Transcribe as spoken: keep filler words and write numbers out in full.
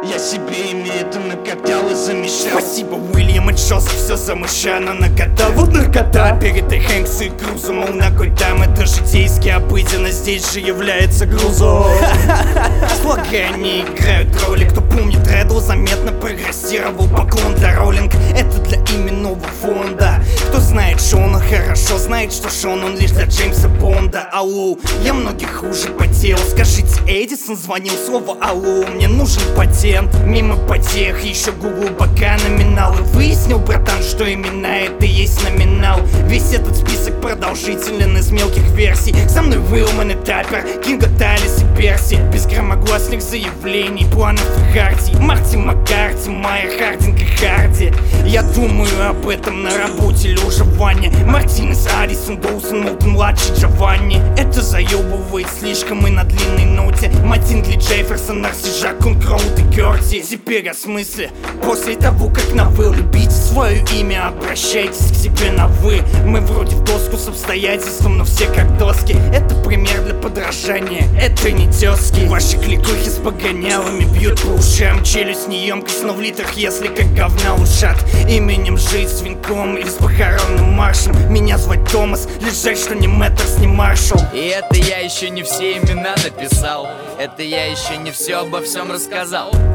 Я себе ими это накатал и замешал. Спасибо, Уильям и Джозеф, все замышляно накатал. Вот наркота, перед и Хэнкс и Крузом, мол, на кой там это житейски обыденно, здесь же является грузом. Слагания играют роли, кто помнит Редл, заметно прогрессировал поклон для Роллинг. Это для именного фонда. Кто знает Шона хорошо, знает, что Шон он лишь для Джеймса Бонда. Алло, я многих хуже потел. Скажите, Эдисон звонил, слово алло, мне нужен патент. Мимо потех, еще Google бока номинал. И выяснил, братан, что именно это есть номинал. Весь этот список продолжителен из мелких версий. Со мной Уилман и Таппер, Кинга, Талис и Перси. Без громогласных заявлений, планов и хартий. Марти Маккарти, Майя Хардинг и Харди. Я думаю об этом на работе, лежа в ванне. Мартинес, Адисон, Доусон, Молтон, младший Джованни. Это заебывает слишком и на длинной ноте. Матингли, Джефферсон, Нарси, Жакун, Кроуд и Герти. Теперь о смысле. После того, как на вы любите свое имя, обращайтесь к себе на вы. Мы вроде в доску с обстоятельством, но все как доски. Это пример для подражания, это не тезки. Ваши кликухи с погонялами бьют по ушам. Челюсть неемкость, но в литрах, если как говна ушат. Именем жить с венком или с похоронным маршем. Меня звать Томас, лишь жаль, что не Мэттерс, не Маршалл. И это я еще не все имена написал. Это я еще не все обо всем рассказал.